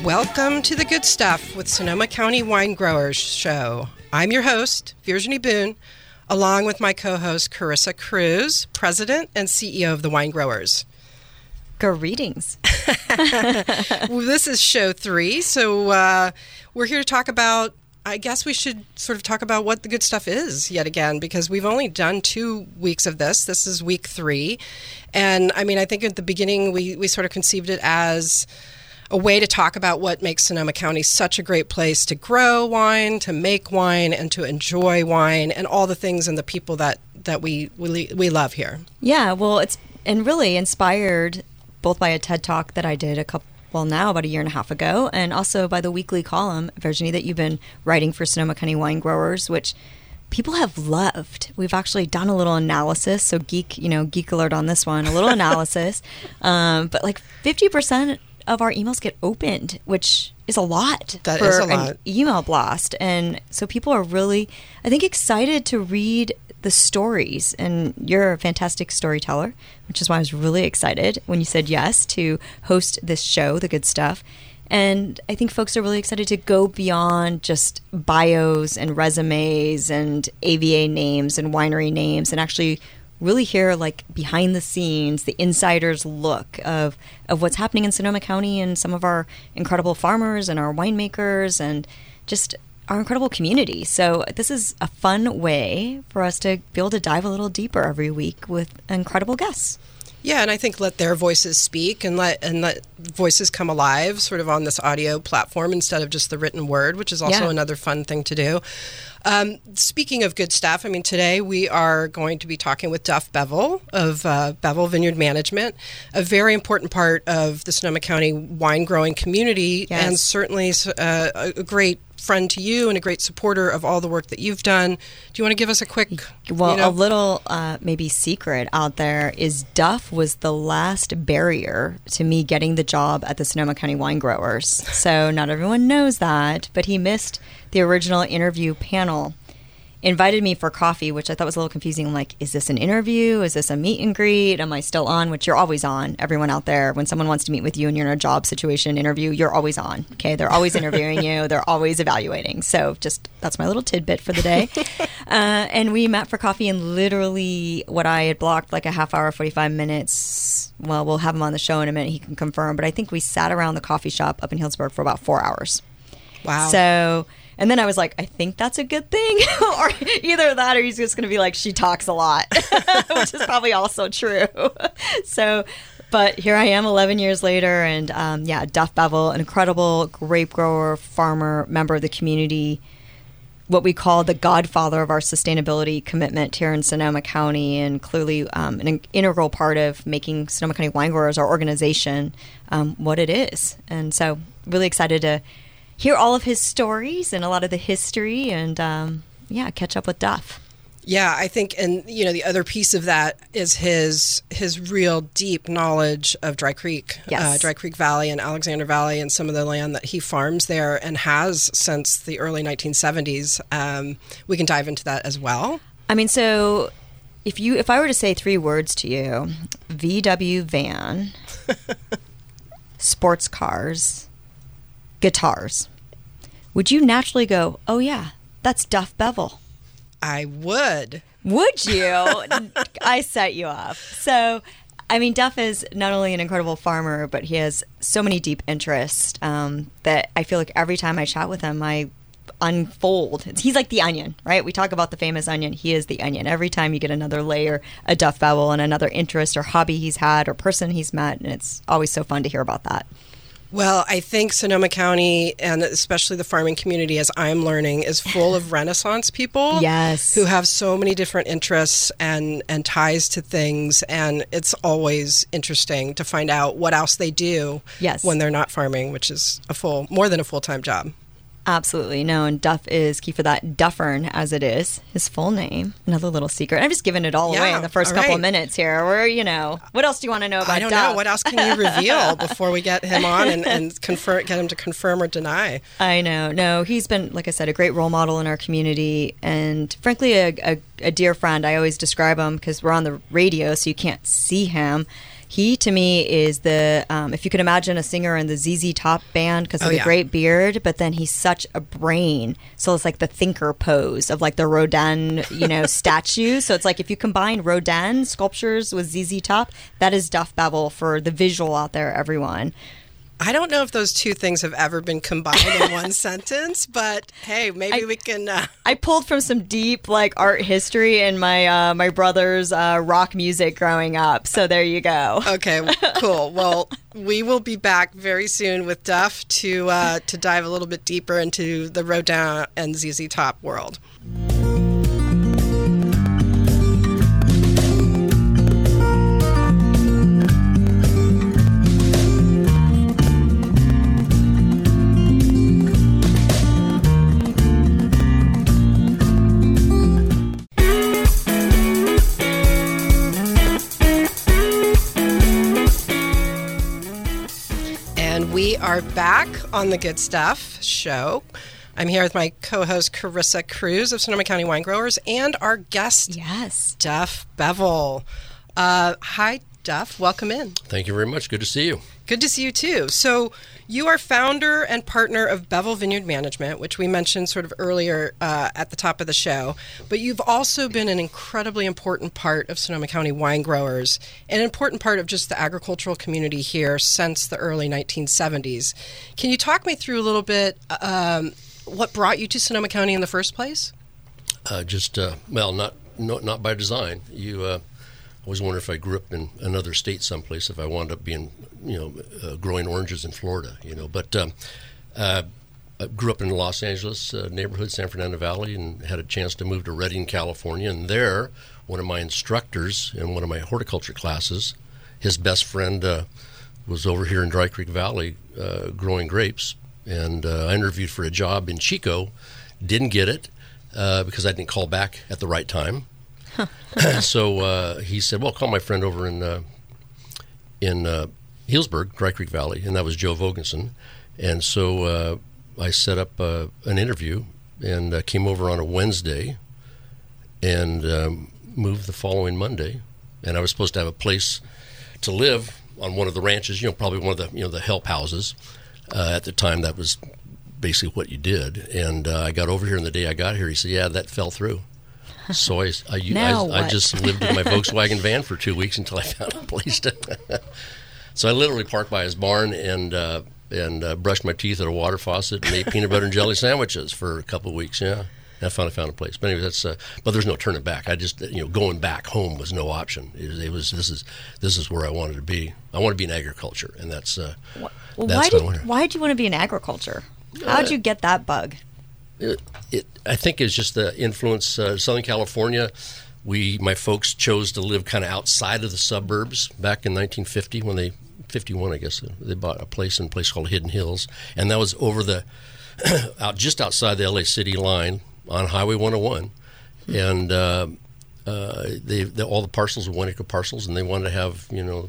Welcome to The Good Stuff with Sonoma County Wine Growers Show. I'm your host, Virginie Boone, along with my co-host, Carissa Cruz, President and CEO of the Wine Growers. Greetings. Well, this is show 3, so we're here to talk about, I guess we should sort of talk about what the good stuff is yet again, because we've only done 2 weeks of this. This is week 3. And I mean, I think at the beginning we sort of conceived it as a way to talk about what makes Sonoma County such a great place to grow wine, to make wine, and to enjoy wine, and all the things and the people that we love here. Yeah, well, it's really inspired both by a TED Talk that I did about a year and a half ago, and also by the weekly column, Virginie, that you've been writing for Sonoma County Wine Growers, which people have loved. We've actually done a little analysis, so geek alert on this one, a little analysis, but like 50% of our emails get opened, which is a lot for an email blast. And so people are really, I think, excited to read the stories. And you're a fantastic storyteller, which is why I was really excited when you said yes to host this show, The Good Stuff. And I think folks are really excited to go beyond just bios and resumes and AVA names and winery names and actually really hear like behind the scenes, the insider's look of what's happening in Sonoma County and some of our incredible farmers and our winemakers and just our incredible community. So this is a fun way for us to be able to dive a little deeper every week with incredible guests. Yeah, and I think let their voices speak and let voices come alive sort of on this audio platform instead of just the written word, which is also another fun thing to do. Speaking of good stuff, I mean, today we are going to be talking with Duff Bevel of Bevel Vineyard Management, a very important part of the Sonoma County wine growing community, and certainly a great friend to you and a great supporter of all the work that you've done. Do you want to give us a quick... Well, a little maybe secret out there is Duff was the last barrier to me getting the job at the Sonoma County Wine Growers. So not everyone knows that, but he missed the original interview panel. Invited me for coffee, which I thought was a little confusing. I'm like, is this an interview? Is this a meet and greet? Am I still on? Which you're always on, everyone out there. When someone wants to meet with you and you're in a job situation interview, you're always on, okay? They're always interviewing you. They're always evaluating. So just, that's my little tidbit for the day. And we met for coffee, and literally what I had blocked, like a half hour, 45 minutes. Well, we'll have him on the show in a minute. He can confirm. But I think we sat around the coffee shop up in Healdsburg for about 4 hours. Wow. So... And then I was like, I think that's a good thing. Or either that or he's just going to be like, she talks a lot, which is probably also true. So, but here I am 11 years later. And Duff Bevel, an incredible grape grower, farmer, member of the community, what we call the godfather of our sustainability commitment here in Sonoma County, and clearly an integral part of making Sonoma County Wine Growers, our organization, what it is. And so really excited to hear all of his stories and a lot of the history and, catch up with Duff. Yeah, I think, and the other piece of that is his real deep knowledge of Dry Creek, Dry Creek Valley and Alexander Valley, and some of the land that he farms there and has since the early 1970s. We can dive into that as well. I mean, so if I were to say 3 words to you, VW van, sports cars, guitars, would you naturally go, oh yeah, that's Duff Bevel? I would. Would you? I set you up. So, I mean, Duff is not only an incredible farmer, but he has so many deep interests that I feel like every time I chat with him, I unfold. He's like the onion, right? We talk about the famous onion. He is the onion. Every time you get another layer of Duff Bevel and another interest or hobby he's had or person he's met, and it's always so fun to hear about that. Well, I think Sonoma County, and especially the farming community, as I'm learning, is full of Renaissance people who have so many different interests and ties to things, and it's always interesting to find out what else they do when they're not farming, which is more than a full-time job. Absolutely. No, and Duff is key for that. Duffern, as it is, his full name. Another little secret. I'm just giving it all away in the first couple of minutes here. What else do you want to know about Duff? I don't know. What else can you reveal before we get him on and get him to confirm or deny? I know. No, he's been, like I said, a great role model in our community, and frankly, a dear friend. I always describe him because we're on the radio, so you can't see him. He, to me, is the, if you could imagine a singer in the ZZ Top band because of the great beard, but then he's such a brain. So it's like the thinker pose of like the Rodin, statue. So it's like if you combine Rodin sculptures with ZZ Top, that is Duff Bevel for the visual out there, everyone. I don't know if those two things have ever been combined in one sentence, but hey, maybe we can. I pulled from some deep art history in my my brother's rock music growing up. So there you go. Okay, cool. Well, we will be back very soon with Duff to dive a little bit deeper into the Rodin and ZZ Top world. We are back on the Good Stuff show. I'm here with my co-host Carissa Cruz of Sonoma County Wine Growers and our guest, Duff Bevel. Hi, Duff. Welcome in. Thank you very much. Good to see you. Good to see you, too. So you are founder and partner of Bevel Vineyard Management, which we mentioned sort of earlier at the top of the show. But you've also been an incredibly important part of Sonoma County Wine Growers, and an important part of just the agricultural community here since the early 1970s. Can you talk me through a little bit what brought you to Sonoma County in the first place? Not by design. I always wonder if I grew up in another state someplace, if I wound up being, growing oranges in Florida, But I grew up in the Los Angeles neighborhood, San Fernando Valley, and had a chance to move to Redding, California. And there, one of my instructors in one of my horticulture classes, his best friend was over here in Dry Creek Valley growing grapes. And I interviewed for a job in Chico, didn't get it because I didn't call back at the right time. So he said, well, call my friend over in Healdsburg, Dry Creek Valley, and that was Joe Vogensen. And so I set up an interview and came over on a Wednesday and moved the following Monday. And I was supposed to have a place to live on one of the ranches, probably one of the the help houses. At the time, that was basically what you did. And I got over here, and the day I got here, he said, yeah, that fell through. So I just lived in my Volkswagen van for 2 weeks until I found a place to. So I literally parked by his barn and brushed my teeth at a water faucet and ate peanut butter and jelly sandwiches for a couple of weeks. Yeah, and I finally found a place. But anyway, but there's no turning back. I just going back home was no option. This is where I wanted to be. I want to be in agriculture, and that's why did you want to be in agriculture? How did you get that bug? I think it's just the influence. Southern California, my folks chose to live kind of outside of the suburbs back in 1950 when 51, I guess, they bought a place in a place called Hidden Hills, and that was over just outside the LA City line on Highway 101, and all the parcels were 1 acre parcels, and they wanted to have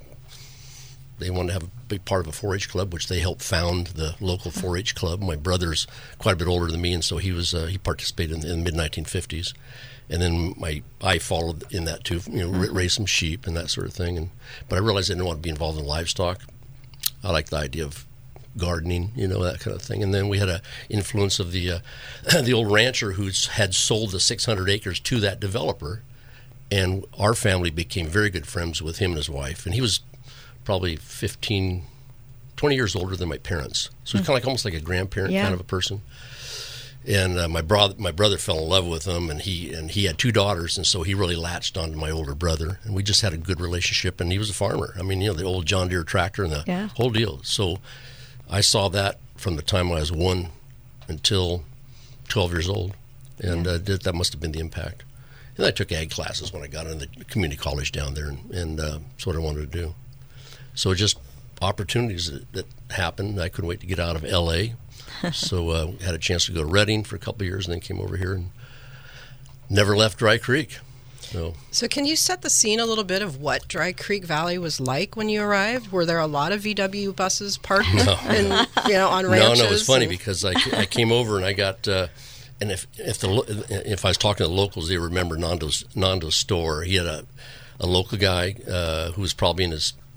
a big part of a 4-H club, which they helped found the local 4-H club. My brother's quite a bit older than me, and so he participated in the mid-1950s. And then I followed in that too, raised some sheep and that sort of thing. But I realized I didn't want to be involved in livestock. I like the idea of gardening, that kind of thing. And then we had an influence of the old rancher who had sold the 600 acres to that developer. And our family became very good friends with him and his wife. And he was probably 20 years older than my parents. So he's kind of almost like a grandparent kind of a person. And my brother fell in love with him, and he had 2 daughters, and so he really latched onto my older brother, and we just had a good relationship. And he was a farmer. I mean, the old John Deere tractor and the whole deal. So I saw that from the time I was 1 until 12 years old, and that must have been the impact. And I took ag classes when I got into the community college down there, and that's what I wanted to do. So just opportunities that happened. I couldn't wait to get out of L.A., so had a chance to go to Redding for a couple of years and then came over here and never left Dry Creek. So can you set the scene a little bit of what Dry Creek Valley was like when you arrived? Were there a lot of VW buses parked on ranches? No, it's funny because I came over and I got and if I was talking to the locals, they remember Nando's store. He had a local guy who was probably in his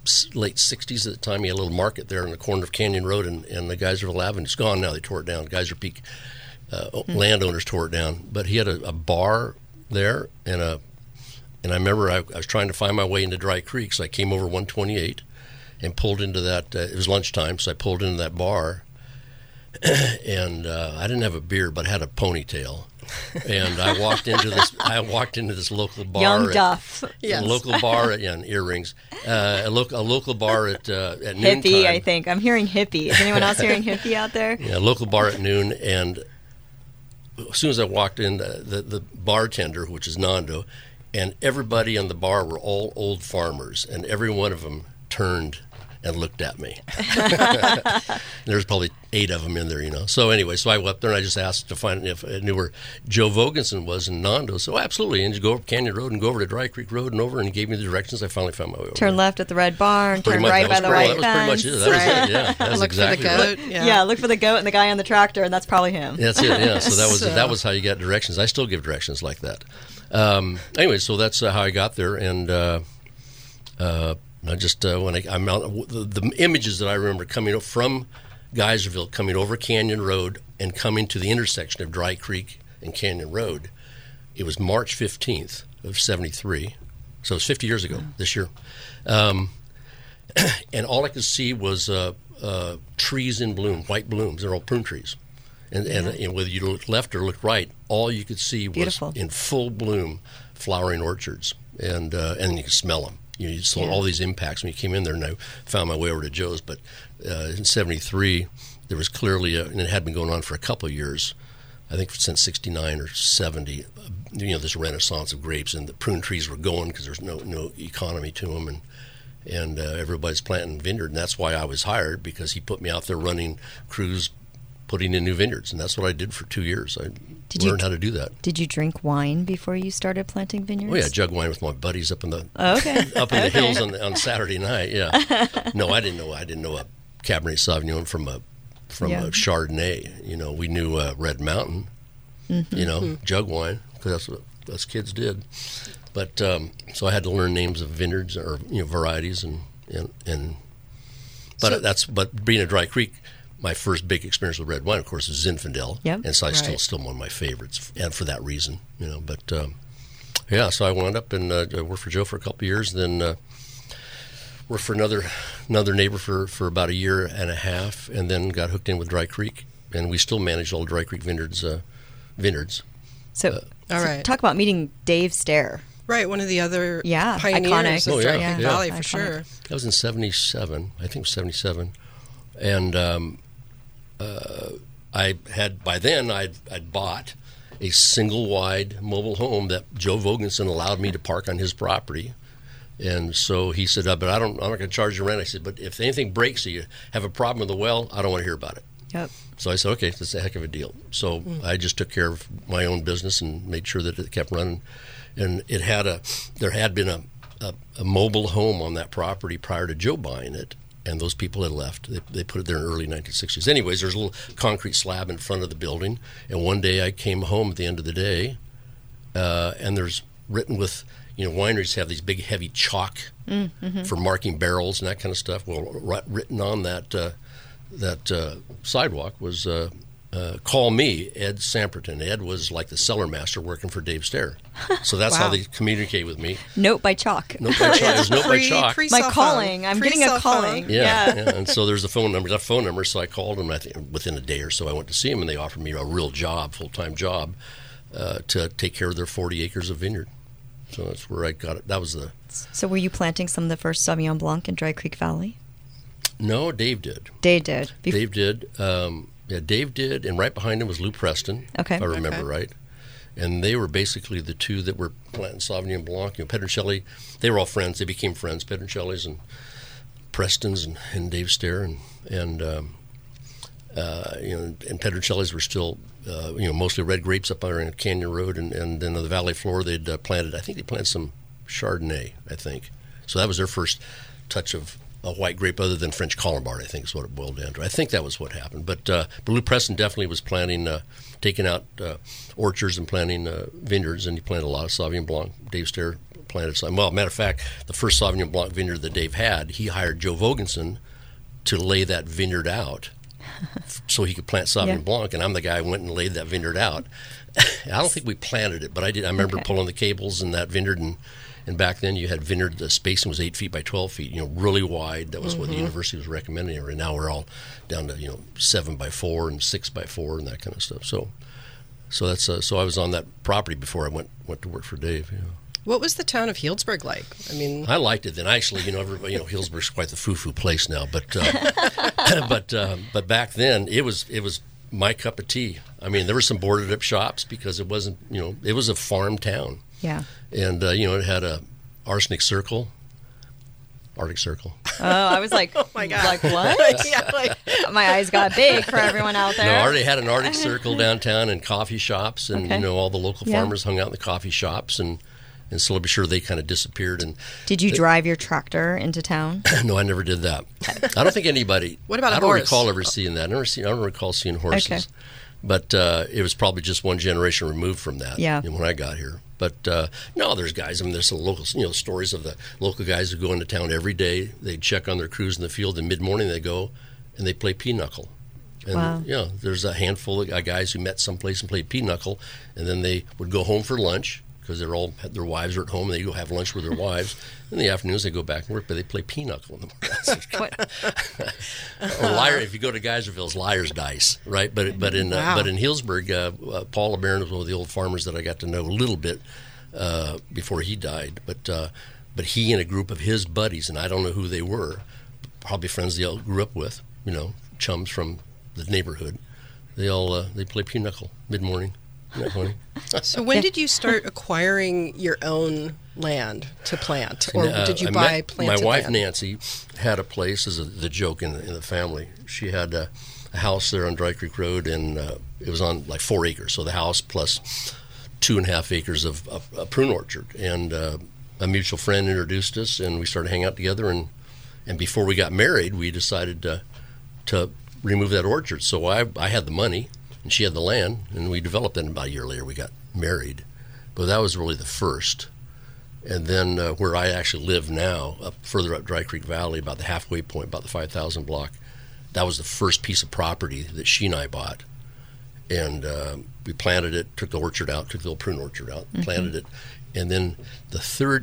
late 60s at the time. He had a little market there in the corner of Canyon Road and the Geyserville Avenue. It's gone now. They tore it down. Geyser Peak landowners tore it down. But he had a bar there, and I remember I was trying to find my way into Dry Creek, so I came over 128 and pulled into that. It was lunchtime, so I pulled into that bar, and I didn't have a beard, but I had a ponytail. And I walked into this local bar. Young Duff. Yes. A local bar and earrings. A local bar at noon hippie, time. I think. I'm hearing hippie. Is anyone else hearing hippie out there? Yeah, a local bar at noon. And as soon as I walked in, the bartender, which is Nando, and everybody on the bar were all old farmers, and every one of them turned and looked at me. There's probably 8 of them in there, So anyway, so I went up there and I just asked to find if I knew where Joe Vogensen was in Nando. So absolutely, and you go over Canyon Road and go over to Dry Creek Road and over, and he gave me the directions. I finally found my way over. Turn left at the Red Barn, turn right by the white fence. That was pretty much it. That was it, yeah. That was look exactly for the goat. right. Yeah, look for the goat and the guy on the tractor, and that's probably him. That's it, yeah. So that was how you got directions. I still give directions like that. Anyway, so that's how I got there, and I just when I'm out, the images that I remember coming from Geyserville, coming over Canyon Road and coming to the intersection of Dry Creek and Canyon Road, it was March 15th of 73, so it was 50 years ago this year, and all I could see was trees in bloom, white blooms. They're all prune trees, and whether you looked left or looked right, all you could see was beautiful. In full bloom flowering orchards, and you could smell them. You saw all these impacts when you came in there, and I found my way over to Joe's. But in 73, there was clearly, and it had been going on for a couple of years, I think since 69 or 70, this renaissance of grapes, and the prune trees were going because there's no economy to them, and everybody's planting vineyard, and that's why I was hired, because he put me out there running crews, putting in new vineyards, and that's what I did for 2 years. I learned how to do that. Did you drink wine before you started planting vineyards? Oh yeah, jug wine with my buddies up in the the hills on Saturday night. Yeah, no, I didn't know a Cabernet Sauvignon from a Chardonnay. We knew Red Mountain. Jug wine, because that's what us kids did. But so I had to learn names of vineyards or varieties but being at Dry Creek, my first big experience with red wine, of course, is Zinfandel, and so I still one of my favorites, and for that reason, But so I wound up and worked for Joe for a couple of years, then worked for another neighbor for about a year and a half, and then got hooked in with Dry Creek, and we still manage all Dry Creek vineyards. So, all right, talk about meeting Dave Stair. Right, one of the other iconic. pioneers of Dry Creek Valley, for sure. That was in 77, I think it was 77, and I'd bought a single-wide mobile home that Joe Vogensen allowed me to park on his property, and so he said, "But I'm not going to charge you rent." I said, "But if anything breaks, or you have a problem with the well, I don't want to hear about it." Yep. So I said, "Okay, that's a heck of a deal." So I just took care of my own business and made sure that it kept running, and there had been a mobile home on that property prior to Joe buying it. And those people had left. They put it there in the early 1960s. Anyways, there's a little concrete slab in front of the building. And one day I came home at the end of the day, and there's written with, wineries have these big heavy chalk for marking barrels and that kind of stuff. Well, written on that sidewalk was "Call me, Ed Samperton." Ed was like the cellar master working for Dave Stair. So that's how they communicate with me. Note by chalk. Note by chalk. There's note by chalk. My calling. I'm getting a calling. Yeah. And so there's a phone number. So I called him. I think within a day or so I went to see him, and they offered me a real job, full-time job, to take care of their 40 acres of vineyard. So that's where I got it. That was the. So were you planting some of the first Sauvignon Blanc in Dry Creek Valley? No, Dave did. Dave did. Dave did. Dave did, and right behind him was Lou Preston, if I remember right. And they were basically the two that were planting Sauvignon Blanc. Pedroncelli, they were all friends. They became friends, Pedroncelli's and Preston's and Dave Stair. And Pedroncelli's were still, mostly red grapes up there in Canyon Road. And then on the valley floor, they'd planted some Chardonnay, I think. So that was their first touch of a white grape other than French Colombard, I think is what it boiled down to. I think that was what happened. But Lou Preston definitely was planting, taking out orchards and planting vineyards, and he planted a lot of Sauvignon Blanc. Dave Stair planted some. Well, matter of fact, the first Sauvignon Blanc vineyard that Dave had, he hired Joe Vogensen to lay that vineyard out so he could plant Sauvignon Blanc, and I'm the guy who went and laid that vineyard out. I don't think we planted it, but I did. I remember pulling the cables in that vineyard, and back then you had vineyard, the spacing was 8 feet by 12 feet, really wide. That was what the university was recommending. Right now we're all down to 7 by 4 and 6 by 4 and that kind of stuff. So that's so I was on that property before I went to work for Dave. What was the town of Healdsburg like? I mean, I liked it then. Actually, everybody, Healdsburg's quite the foo-foo place now, but but back then it was my cup of tea. I mean, there were some boarded up shops because it wasn't, it was a farm town. Yeah. And it had a Arctic Circle. Oh, I was like, oh my God. Like what? Yeah, my eyes got big for everyone out there. No, they had an Arctic Circle downtown and coffee shops, and all the local farmers hung out in the coffee shops, and slowly but sure they kind of disappeared. And did you drive your tractor into town? No, I never did that. I don't think anybody. What about a horse? I don't recall ever seeing that. I don't recall seeing horses. Okay. But it was probably just one generation removed from that. Yeah. When I got here. But no, there's guys. I mean, there's some local, stories of the local guys who go into town every day. They'd check on their crews in the field, and mid-morning they go and they play pinochle. And, wow. There's a handful of guys who met someplace and played pinochle, and then they would go home for lunch because their wives are at home, and they go have lunch with their wives. In the afternoons, they go back and work, but they play pinochle in the morning. Or liar, if you go to Geyserville, it's liar's dice, right? But in Healdsburg, Paul LeBaron was one of the old farmers that I got to know a little bit before he died. But he and a group of his buddies, and I don't know who they were, probably friends they all grew up with, chums from the neighborhood. They play pinochle mid-morning. So when did you start acquiring your own land to plant, or did you buy planted My wife land? Nancy had a place, as the joke in the family. She had a house there on Dry Creek Road, and it was on like 4 acres. So the house plus 2.5 acres of a prune orchard. And a mutual friend introduced us, and we started hanging out together. And before we got married, we decided to remove that orchard. So I had the money, and she had the land, and we developed it. And about a year later, we got married. But that was really the first. And then where I actually live now, further up Dry Creek Valley, about the halfway point, about the 5,000 block, that was the first piece of property that she and I bought. And we planted it, took the orchard out, took the old prune orchard out, planted it. And then the third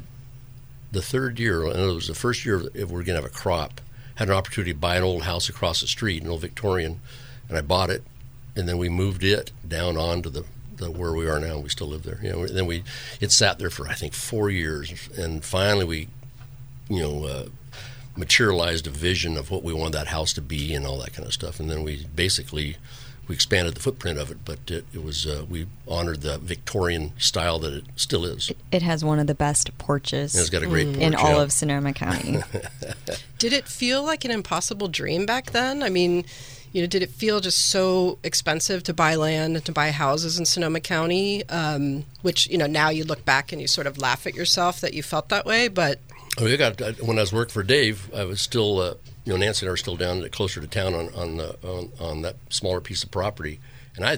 year, and it was the first year if we're going to have a crop, had an opportunity to buy an old house across the street, an old Victorian, and I bought it. And then we moved it down onto the where we are now, and we still live there. Then it sat there for I think 4 years, and finally we, materialized a vision of what we wanted that house to be and all that kind of stuff. And then we expanded the footprint of it, but it was we honored the Victorian style that it still is. It has one of the best porches. And it's got a great porch in all of Sonoma County. Did it feel like an impossible dream back then? I mean, did it feel just so expensive to buy land and to buy houses in Sonoma County? Which, now you look back and you sort of laugh at yourself that you felt that way. But when I was working for Dave, I was still, Nancy and I were still down closer to town on that smaller piece of property. And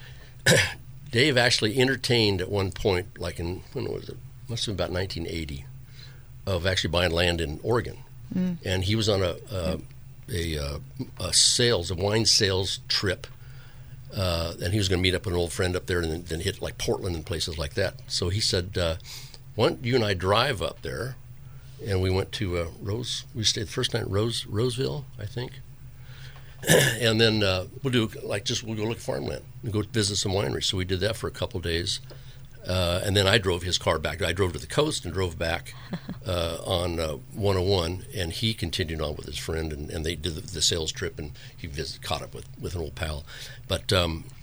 Dave actually entertained at one point, like when was it? Must have been about 1980, of actually buying land in Oregon. And he was on a wine sales trip, and he was going to meet up with an old friend up there and then hit like Portland and places like that. So he said, why don't you and I drive up there? And we went to we stayed the first night at Roseville, I think. And then we'll go look at farmland and go visit some wineries. So we did that for a couple of days. And then I drove his car back. I drove to the coast and drove back on 101, and he continued on with his friend, and they did the sales trip, and he caught up with an old pal. But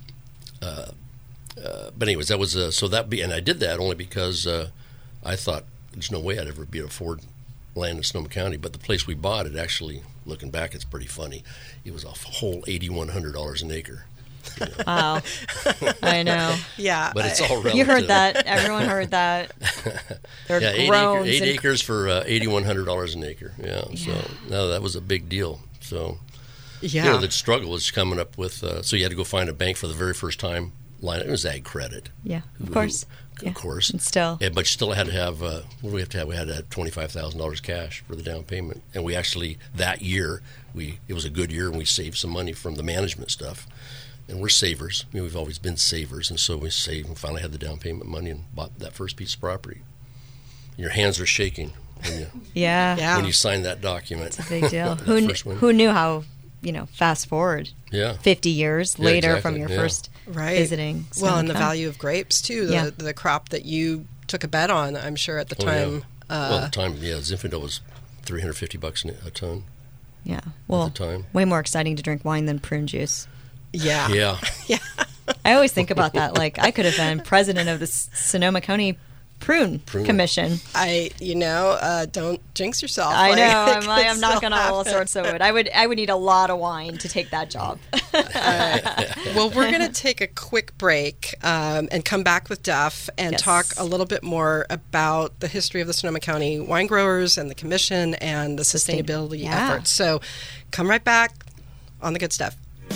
anyways, that was and I did that only because I thought there's no way I'd ever be able to afford land in Sonoma County. But the place we bought, it actually, looking back, it's pretty funny. It was a whole $8,100 an acre. Wow. I know. Yeah. But it's all relative. You heard that. Everyone heard that. They're eight acres for $8,100 an acre. Yeah. So no, that was a big deal. So the struggle was coming up with. So you had to go find a bank for the very first time. It was Ag Credit. Yeah, of course. of course. And still. But still had to have, what do we have to have? We had to have $25,000 cash for the down payment. And we actually, that year, it was a good year, and we saved some money from the management stuff. And we're savers. We've always been savers. And so we saved and finally had the down payment money and bought that first piece of property. Your hands are shaking when when you sign that document. It's a big deal. Who knew how, fast forward 50 years later from your first visiting Sonoma Well, and the value of grapes, too, the crop that you took a bet on, I'm sure, at the time. At the time, Zinfandel was $350 a ton. Yeah, well, at the time. Way more exciting to drink wine than prune juice. Yeah. Yeah. I always think about that. Like, I could have been president of the Sonoma County Prune Commission. Don't jinx yourself. I know. I'm not going to all sorts of wood. I would need a lot of wine to take that job. Well, we're going to take a quick break and come back with Duff and talk a little bit more about the history of the Sonoma County wine growers and the commission and the sustainability efforts. So come right back on The Good Stuff.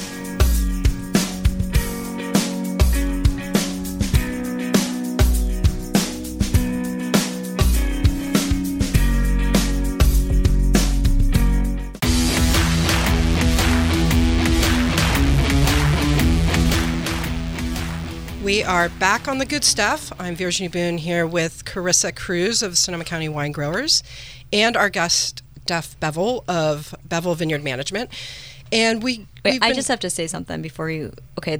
We are back on The Good Stuff. I'm Virginie Boone here with Carissa Cruz of Sonoma County Wine Growers and our guest, Duff Bevel of Bevel Vineyard Management. And I just have to say something before you. Okay,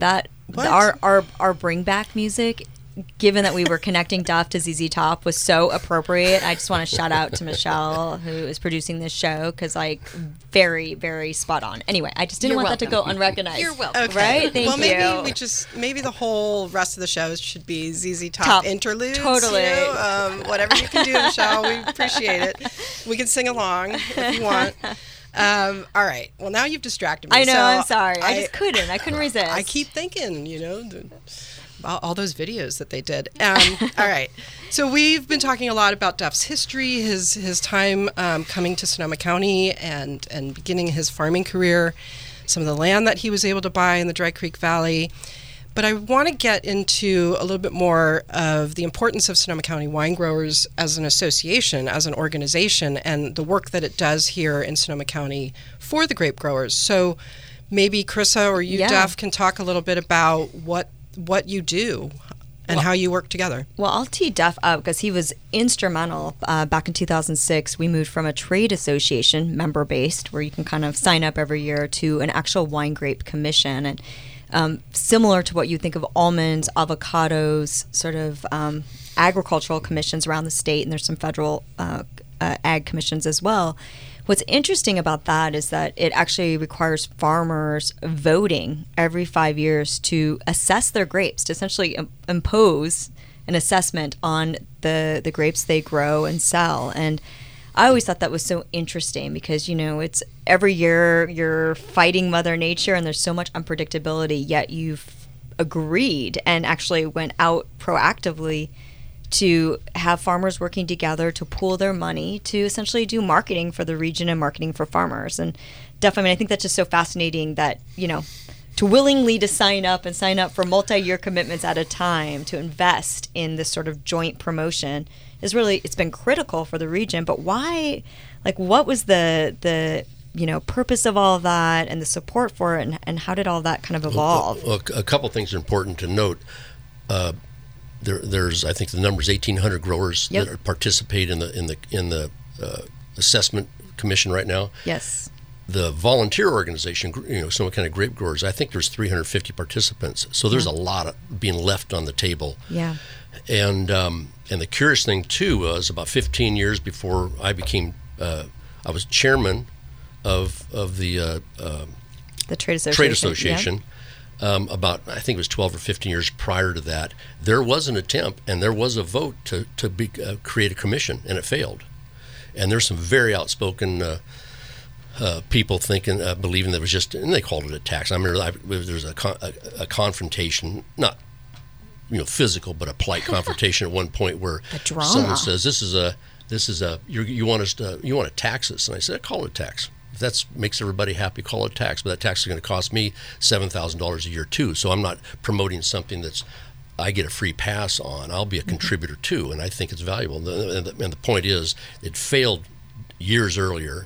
our bring back music, given that we were connecting Duff to ZZ Top, was so appropriate. I just want to shout out to Michelle, who is producing this show, because very, very spot on. Anyway, I just didn't want that to go unrecognized. You're welcome. Okay. Right? Thank you. Maybe the whole rest of the shows should be ZZ Top interludes. Totally. Whatever you can do, Michelle, we appreciate it. We can sing along if you want. All right. Well, now you've distracted me. I know. I'm sorry. I just couldn't. I couldn't resist. I keep thinking, all those videos that they did. All right. So we've been talking a lot about Duff's history, his time coming to Sonoma County and beginning his farming career, some of the land that he was able to buy in the Dry Creek Valley. But I want to get into a little bit more of the importance of Sonoma County Wine Growers as an association, as an organization, and the work that it does here in Sonoma County for the grape growers. So maybe Carissa or you, Duff, can talk a little bit about what you do and how you work together. Well, I'll tee Duff up because he was instrumental. Back in 2006, we moved from a trade association, member-based, where you can kind of sign up every year, to an actual wine grape commission. And similar to what you think of almonds, avocados, sort of agricultural commissions around the state, and there's some federal ag commissions as well. What's interesting about that is that it actually requires farmers voting every 5 years to assess their grapes, to essentially impose an assessment on the grapes they grow and sell. And I always thought that was so interesting because, it's every year you're fighting Mother Nature and there's so much unpredictability, yet you've agreed and actually went out proactively to have farmers working together to pool their money to essentially do marketing for the region and marketing for farmers. And definitely, I think that's just so fascinating that, to willingly to sign up for multi-year commitments at a time to invest in this sort of joint promotion is really, it's been critical for the region. But why, what was the purpose of all of that and the support for it, and how did all that kind of evolve? Well, a couple things are important to note. There's, I think the number is 1,800 growers that participate in the assessment commission right now. Yes. The volunteer organization, Sonoma County Grape Growers, I think there's 350 participants. So there's a lot being left on the table. Yeah. And the curious thing too was about 15 years before I became, I was chairman of the trade association. Trade association. Yeah. About, I think it was 12 or 15 years prior to that, there was an attempt and there was a vote to create a commission, and it failed. And there's some very outspoken people believing that it was just, and they called it a tax. I remember there was a confrontation, not physical, but a polite confrontation at one point where someone says, "This is a you want to tax us?" And I said, "Call it a tax. If that makes everybody happy, call it a tax. But that tax is going to cost me $7,000 a year too. So I'm not promoting something that's I get a free pass on, I'll be a contributor too, and I think it's valuable. And the point is, it failed years earlier,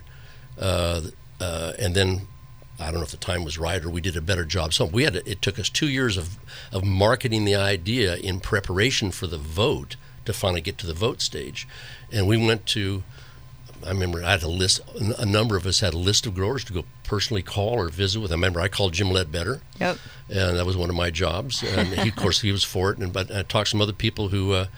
and then I don't know if the time was right or we did a better job. So it took us 2 years of marketing the idea in preparation for the vote to finally get to the vote stage. And we went to, I remember I had a list, a number of us had a list of growers to go personally call or visit with. I remember I called Jim Ledbetter. Yep. And that was one of my jobs. And he, of course, he was for it. But I talked to some other people who were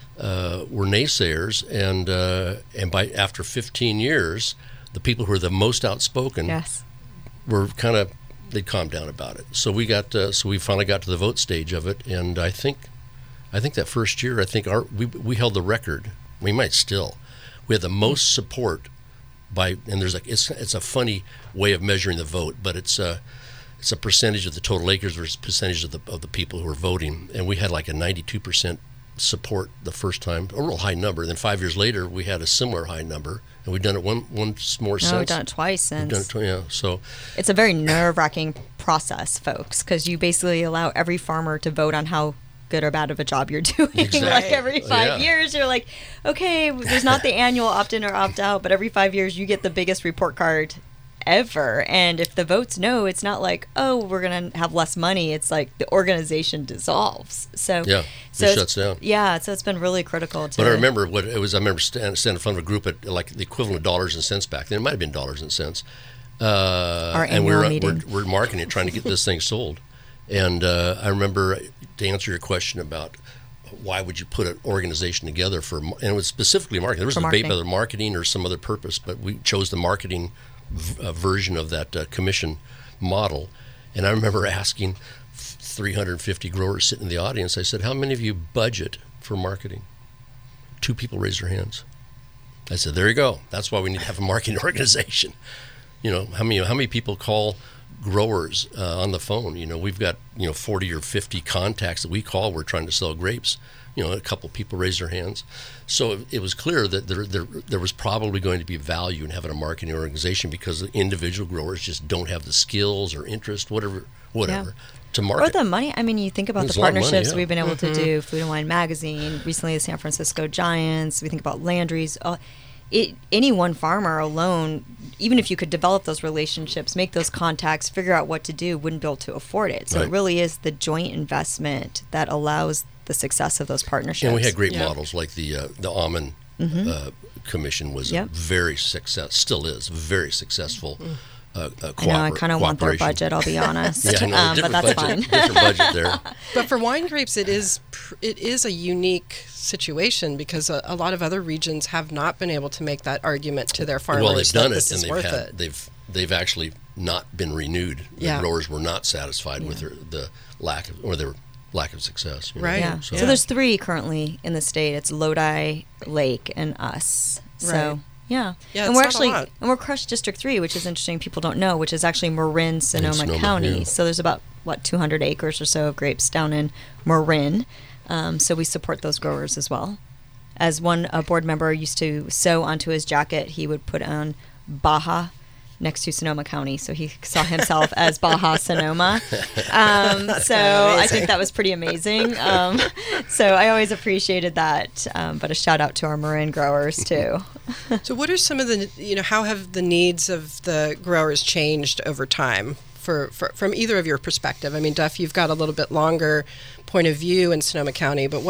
naysayers. And after 15 years, the people who were the most outspoken were they'd calmed down about it. So we finally got to the vote stage of it. And I think that first year, we held the record. We might still. We had the most support and there's it's a funny way of measuring the vote, but it's a percentage of the total acres versus percentage of the people who were voting, and we had like a 92% support the first time, a real high number. Then 5 years later, we had a similar high number, and we've done it once more since. No, we've done it twice since. So it's a very nerve-wracking process, folks, because you basically allow every farmer to vote on how good or bad of a job you're doing. Exactly. Like every 5 years, you're like, okay, there's not the annual opt-in or opt-out, but every 5 years you get the biggest report card ever. And if the vote's no, it's not like, oh, we're going to have less money. It's like the organization dissolves. So it shuts down. Yeah, so it's been really critical. But I remember what it was. I remember standing in front of a group at like the equivalent of dollars and cents back then. It might have been dollars and cents. Our annual meeting. We're marketing it, trying to get this thing sold. And I remember, to answer your question about why would you put an organization together and it was specifically marketing. There was a debate whether marketing or some other purpose, but we chose the marketing version of that commission model. And I remember asking 350 growers sitting in the audience, I said, how many of you budget for marketing? 2 people raised their hands. I said, there you go. That's why we need to have a marketing organization. How many people call growers on the phone? We've got 40 or 50 contacts that we call. We're trying to sell grapes. A couple of people raised their hands. So it was clear that there was probably going to be value in having a marketing organization because the individual growers just don't have the skills or interest, whatever to market. Or the money. I mean, you think about the partnerships we've been able to do. Food and Wine Magazine, recently the San Francisco Giants. We think about Landry's. Any one farmer alone, even if you could develop those relationships, make those contacts, figure out what to do, wouldn't be able to afford it. So It really is the joint investment that allows the success of those partnerships. And we had great models like the Almond Commission was a very still is very successful. I kind of want their budget, I'll be honest. But that's fine. Different budget there. But for wine grapes, it is a unique situation because a lot of other regions have not been able to make that argument to their farmers. Well, they've done it, and they've actually not been renewed. The growers were not satisfied with their lack of success. Right. Yeah. So there's 3 currently in the state. It's Lodi, Lake, and us. So. Right. Yeah, and we're Crush District 3, which is interesting. People don't know, which is actually Marin, Sonoma County. Yeah. So there's about 200 acres or so of grapes down in Marin. So we support those growers as well. As one board member used to sew onto his jacket, he would put on Baja next to Sonoma County, so he saw himself as Baja Sonoma. So I think that was pretty amazing. So I always appreciated that. But a shout out to our Marin growers too. So what are some of the, how have the needs of the growers changed over time from either of your perspective? I mean, Duff, you've got a little bit longer point of view in Sonoma County, but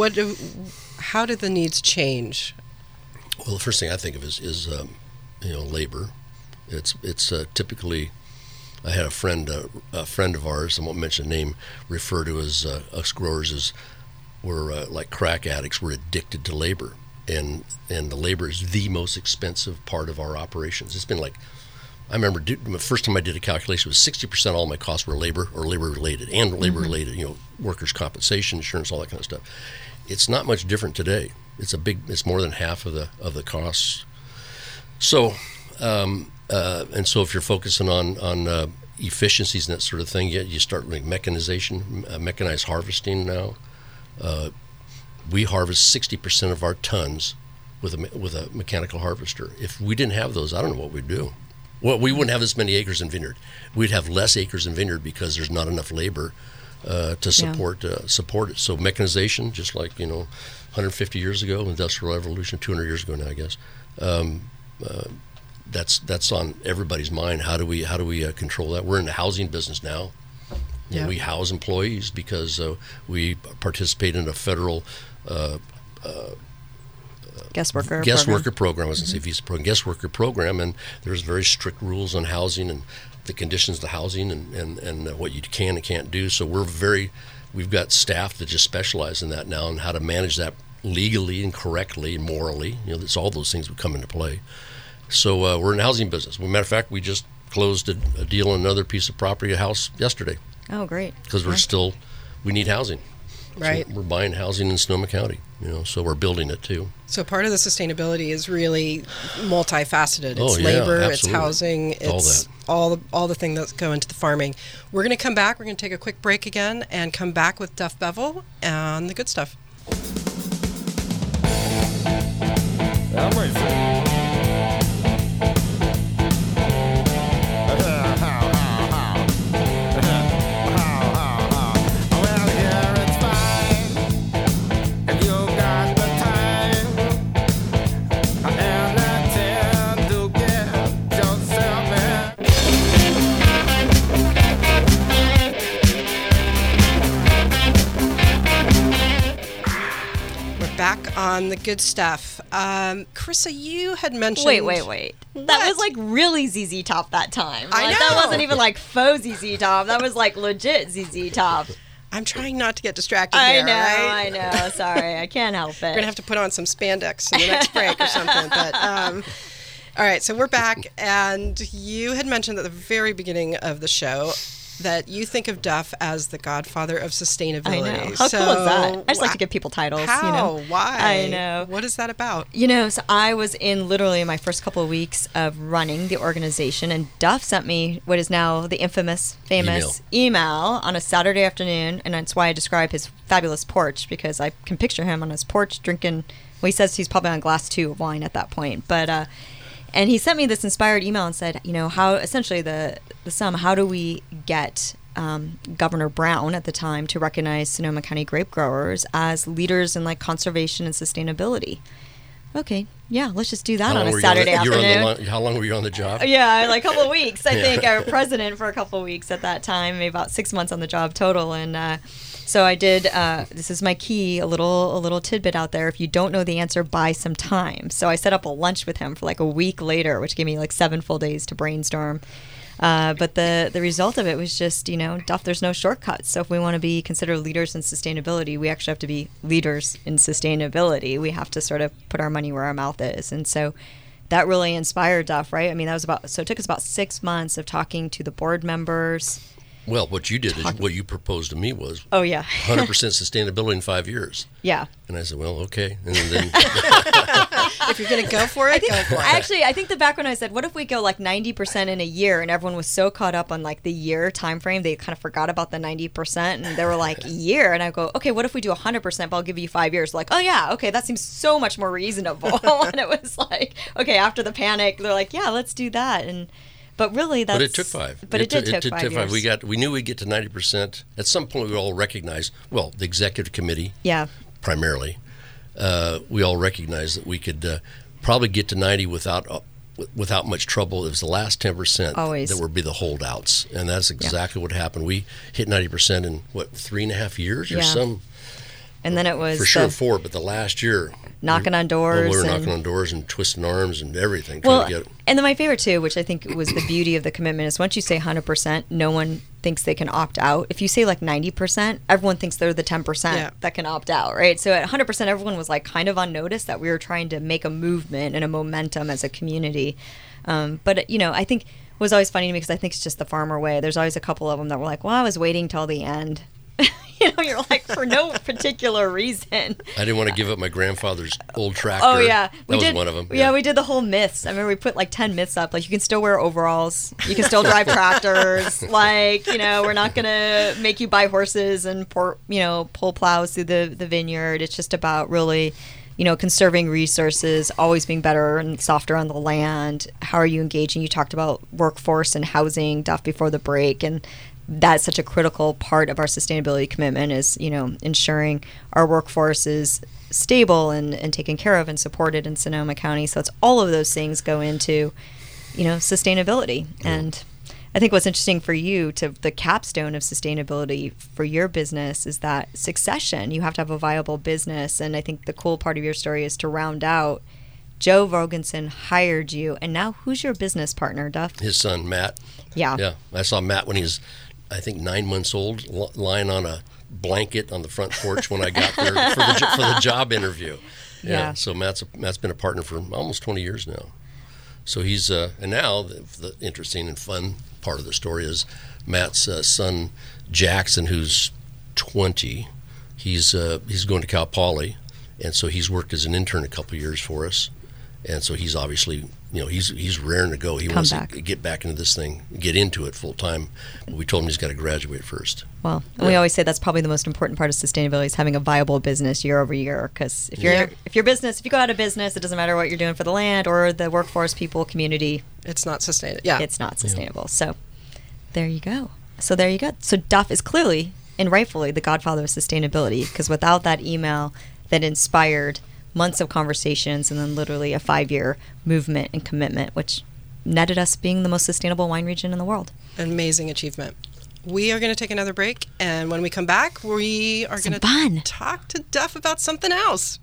how did the needs change? Well, the first thing I think of is labor. It's typically, I had a friend of ours, I won't mention the name, refer to as us growers as we're like crack addicts. We're addicted to labor, and the labor is the most expensive part of our operations. It's been like, I remember the first time I did a calculation, it was 60% of all my costs were labor or labor related, labor-related, workers' compensation, insurance, all that kind of stuff. It's not much different today. It's more than half of the costs. So. And so if you're focusing on efficiencies and that sort of thing, you start like mechanization, mechanized harvesting now. We harvest 60% of our tons with a mechanical harvester. If we didn't have those, I don't know what we'd do. Well, we wouldn't have this many acres in vineyard. We'd have less acres in vineyard because there's not enough labor to support it. So mechanization, just like 150 years ago, Industrial Revolution, 200 years ago now, I guess. That's on everybody's mind. How do we control that? We're in the housing business now. Yeah. We house employees because we participate in a federal guest worker program. I was going to say visa program, guest worker program, and there's very strict rules on housing and the conditions of the housing and what you can and can't do. So we've got staff that just specialize in that now and how to manage that legally and correctly and morally. It's all those things would come into play. So we're in the housing business. As a matter of fact, we just closed a deal on another piece of property, a house, yesterday. Oh, great. Because we need housing. Right. So we're buying housing in Sonoma County, so we're building it too. So part of the sustainability is really multifaceted. It's yeah, labor, absolutely. it's housing, it's all the things that go into the farming. We're going to come back. We're going to take a quick break again and come back with Duff Bevel and the good stuff. Back on the good stuff. Carissa, you had mentioned... Wait. That was like really ZZ Top that time. I know. That wasn't even like faux ZZ Top. That was like legit ZZ Top. I'm trying not to get distracted here, I know. Sorry, I can't help it. We're going to have to put on some spandex in the next break or something. But all right, so we're back, and you had mentioned at the very beginning of the show that you think of Duff as the godfather of sustainability. I know. How cool is that? I just like to give people titles. How? Why? I know. What is that about? So I was in literally my first couple of weeks of running the organization, and Duff sent me what is now the famous email on a Saturday afternoon, and that's why I describe his fabulous porch, because I can picture him on his porch drinking, well, he says he's probably on glass 2 of wine at that point, but and he sent me this inspired email and said, how essentially how do we get Governor Brown at the time to recognize Sonoma County grape growers as leaders in like conservation and sustainability? Okay, yeah, let's just do that on a Saturday afternoon. How long were you on the job? Yeah, like a couple of weeks. I think I was president for a couple of weeks at that time, maybe about 6 months on the job total. And so I did, this is my key, a little tidbit out there. If you don't know the answer, buy some time. So I set up a lunch with him for like a week later, which gave me like 7 full days to brainstorm. But the result of it was just, Duff, there's no shortcuts. So if we want to be considered leaders in sustainability, we actually have to be leaders in sustainability. We have to sort of put our money where our mouth is. And so that really inspired Duff, right? I mean, it took us about 6 months of talking to the board members. Well, what you did is what you proposed to me was 100% sustainability in 5 years. Yeah. And I said, well, okay. And then if you're going to go for it, go for it. Actually, I think the background I said, what if we go like 90% in a year? And everyone was so caught up on like the year time frame, they kind of forgot about the 90%. And they were like, year. And I go, okay, what if we do 100%, but I'll give you 5 years? Like, oh, yeah, okay, that seems so much more reasonable. And it was like, okay, after the panic, they're like, yeah, let's do that. But really, But it took 5. But it did take 5 years. We knew we'd get to 90%. At some point, we all recognized, well, the executive committee, primarily, we all recognized that we could probably get to 90 without much trouble. It was the last 10% that would be the holdouts. And that's exactly what happened. We hit 90% in, 3.5 years or some? And then it was... For sure 4, but the last year... Knocking on doors. We were knocking on doors and twisting arms and everything. And then my favorite, too, which I think was the beauty of the commitment, is once you say 100%, no one thinks they can opt out. If you say like 90%, everyone thinks they're the 10% that can opt out, right? So at 100%, everyone was like kind of on notice that we were trying to make a movement and a momentum as a community. But, I think it was always funny to me because I think it's just the farmer way. There's always a couple of them that were like, well, I was waiting till the end. You're like, for no particular reason. I didn't want to give up my grandfather's old tractor. Oh, yeah. That was one of them. Yeah, we did the whole myths. I remember we put like 10 myths up. Like, you can still wear overalls. You can still drive tractors. Like, we're not going to make you buy horses and, pull plows through the vineyard. It's just about really, conserving resources, always being better and softer on the land. How are you engaging? You talked about workforce and housing, Duff, before the break. And that's such a critical part of our sustainability commitment is, ensuring our workforce is stable and taken care of and supported in Sonoma County. So it's all of those things go into, sustainability. And I think what's interesting for you, to the capstone of sustainability for your business, is that succession. You have to have a viable business. And I think the cool part of your story is to round out, Joe Vogensen hired you, and now who's your business partner, Duff? His son, Matt. Yeah. I saw Matt when he was, I think, 9 months old, lying on a blanket on the front porch when I got there for the job interview. Yeah. So Matt's been a partner for almost 20 years now. So he's and now the interesting and fun part of the story is Matt's son Jackson, who's 20. He's going to Cal Poly, and so he's worked as an intern a couple of years for us. And so he's obviously, he's raring to go. He wants to get back into this thing, get into it full time. But we told him he's got to graduate first. Well, and we always say that's probably the most important part of sustainability is having a viable business year over year. Because if you go out of business, it doesn't matter what you're doing for the land or the workforce, people, community. It's not sustainable. Yeah, it's not sustainable. Yeah. So there you go. So Duff is clearly and rightfully the godfather of sustainability, because without that email that inspired months of conversations and then literally a 5-year movement and commitment, which netted us being the most sustainable wine region in the world. An amazing achievement. We are going to take another break, and when we come back, we are going to talk to Duff about something else.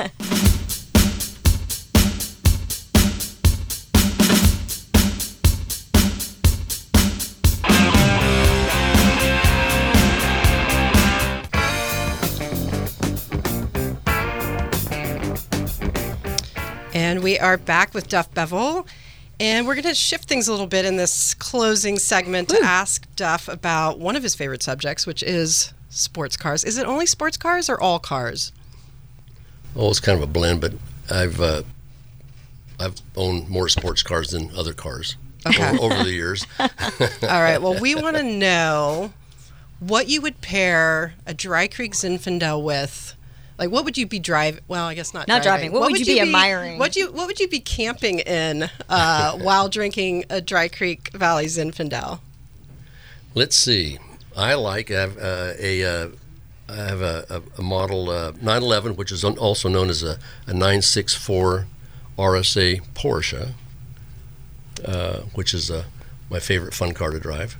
And we are back with Duff Bevel, and we're going to shift things a little bit in this closing segment to ask Duff about one of his favorite subjects, which is sports cars. Is it only sports cars or all cars? Oh, it's kind of a blend, but I've owned more sports cars than other cars over the years. All right. Well, we want to know what you would pair a Dry Creek Zinfandel with. Like, what would you be driving? Well, I guess not driving. What would you be admiring? What would you be camping in while drinking a Dry Creek Valley Zinfandel? Let's see. I have a model 911, which is also known as a 964 RSA Porsche, which is my favorite fun car to drive.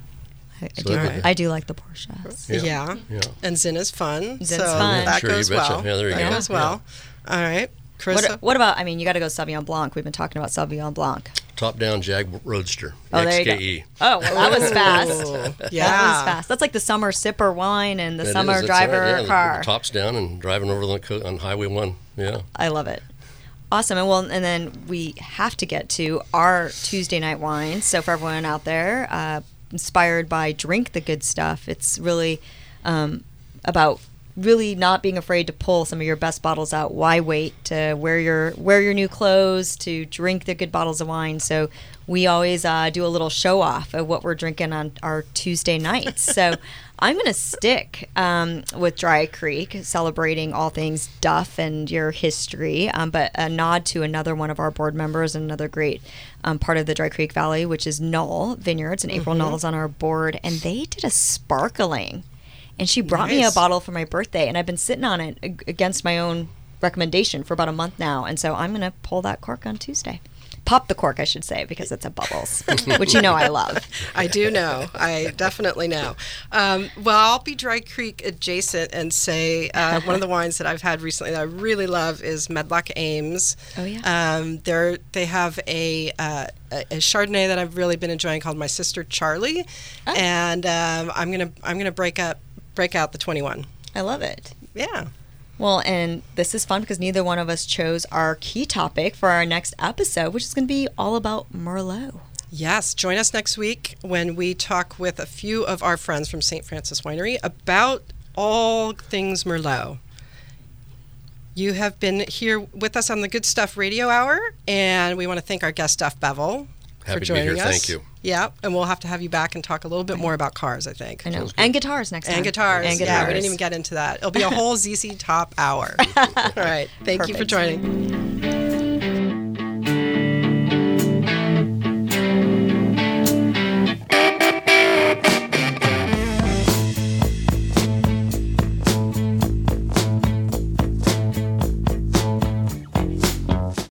I do like the Porsches. Yeah. And Zin is fun. Zin's fun. That goes well. Yeah, there you go. That goes well. Yeah. All right. Chris? What about, you got to go Sauvignon Blanc. We've been talking about Sauvignon Blanc. Top-down Jag Roadster, XKE. There you go. Oh, well, that was fast. Yeah. That was fast. That's like the summer sipper wine and the summer driver right. car. The top's down and driving over on Highway 1. Yeah. I love it. Awesome. And then we have to get to our Tuesday night wines. So for everyone out there, inspired by Drink the Good Stuff. It's really about really not being afraid to pull some of your best bottles out. Why wait to wear your new clothes, to drink the good bottles of wine? So we always do a little show off of what we're drinking on our Tuesday nights. So I'm going to stick with Dry Creek, celebrating all things Duff and your history, but a nod to another one of our board members, another great part of the Dry Creek Valley, which is Knoll Vineyards, and April Knoll is on our board, and they did a sparkling. And she brought me a bottle for my birthday, and I've been sitting on it against my own recommendation for about a month now. And so I'm going to pull that cork on Tuesday. Pop the cork, I should say, because it's a Bubbles, which I love. I do know. I definitely know. Well, I'll be Dry Creek adjacent and say one of the wines that I've had recently that I really love is Medlock Ames. Oh, yeah. They have a Chardonnay that I've really been enjoying called My Sister Charlie, and I'm gonna break out the 21. I love it. Yeah. Well, and this is fun because neither one of us chose our key topic for our next episode, which is going to be all about Merlot. Yes. Join us next week when we talk with a few of our friends from St. Francis Winery about all things Merlot. You have been here with us on the Good Stuff Radio Hour, and we want to thank our guest, Duff Bevel, for joining us. Happy to be here. Thank you. Yeah, and we'll have to have you back and talk a little bit more about cars, I think. I know. And guitars next time. And guitars. Yeah, we didn't even get into that. It'll be a whole ZZ Top hour. All right. Thank you for joining.